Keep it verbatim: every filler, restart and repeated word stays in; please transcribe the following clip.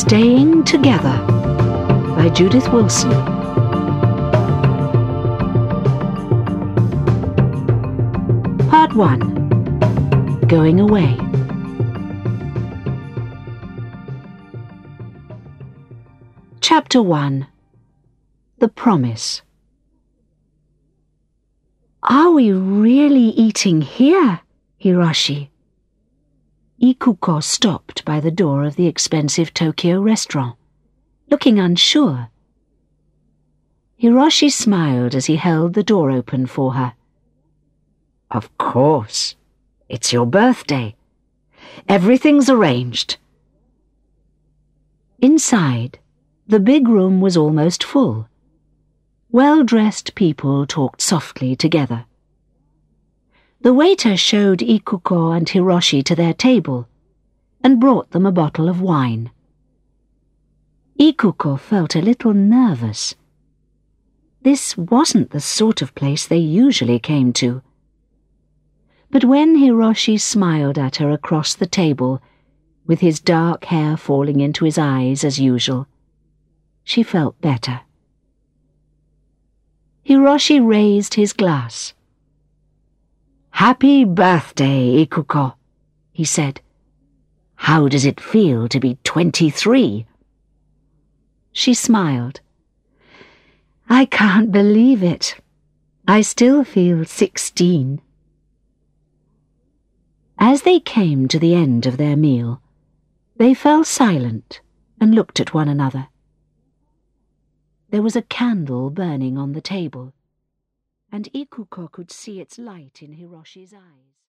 Staying Together by Judith Wilson. Part one. Going Away. Chapter one. The Promise. Are we really eating here, Hiroshi? Ikuko stopped by the door of the expensive Tokyo restaurant, looking unsure. Hiroshi smiled as he held the door open for her. Of course. It's your birthday. Everything's arranged. Inside, the big room was almost full. Well-dressed people talked softly together. The waiter showed Ikuko and Hiroshi to their table and brought them a bottle of wine. Ikuko felt a little nervous. This wasn't the sort of place they usually came to. But when Hiroshi smiled at her across the table, with his dark hair falling into his eyes as usual, she felt better. Hiroshi raised his glass. Happy birthday, Ikuko, he said. How does it feel to be twenty-three? She smiled. I can't believe it. I still feel sixteen. As they came to the end of their meal, they fell silent and looked at one another. There was a candle burning on the table, and Ikuko could see its light in Hiroshi's eyes.